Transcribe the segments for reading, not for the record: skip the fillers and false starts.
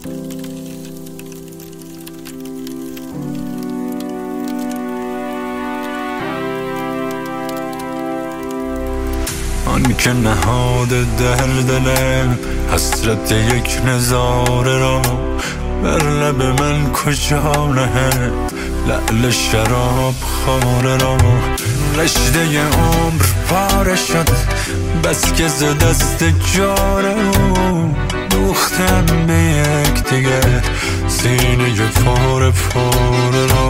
آن که نهاده در دلم حسرت یک نظاره را، بر لب من کجا نهد لعل شراب خواره را. رشته عمر پاره شد بس که ز دست جاره او، دوختم به یک دیگر سینه پاره پاره را.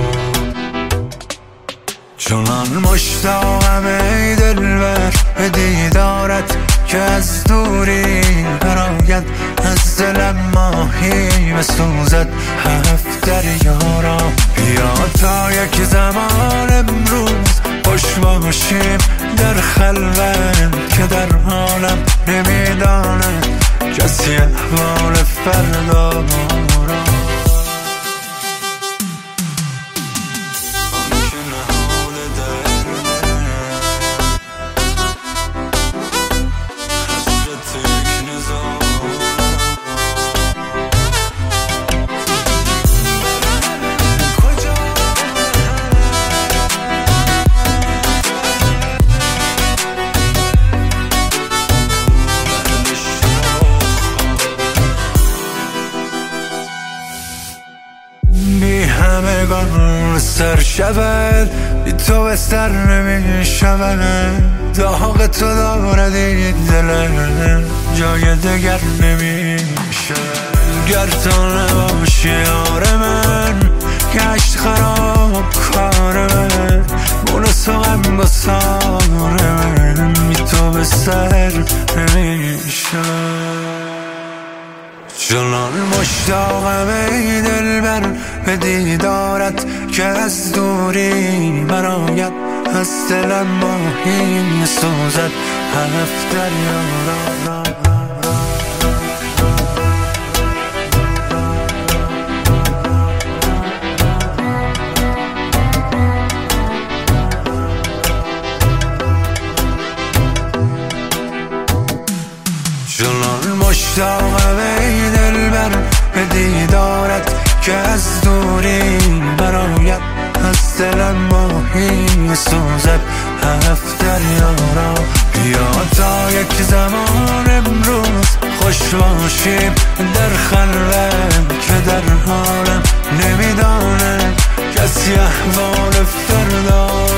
چنان مشتاقم ای دلبر به دیدارت که از دوری برآید از دلم ماهی بسوزد هفت دریا را. بیا تا یک زمان امروز خوش باشیم در خلوت که در حالم نمیداند کسی احوال فردا را. همگان سر شود بی تو بستر نمی شود. داغ تو دارد این دلم جای دگر نمی شود. گر تو نباشی یار من گشت خراب کار من، بونس و غم با سار من بی تو بستر نمی شود. چنان مشتاقم ای دلبر به دیدارت که از دوری برآید از دلم ماهی سوزد هفت دریا را. چنان مشتاقم ای دلبر به دیدارت که از دوری برآید از دلم ماهی سوزد هفت دریا را. بیا تا یک زمان امروز خوش باشیم در خلوت که در حالم نمیداند کسی احوال فردا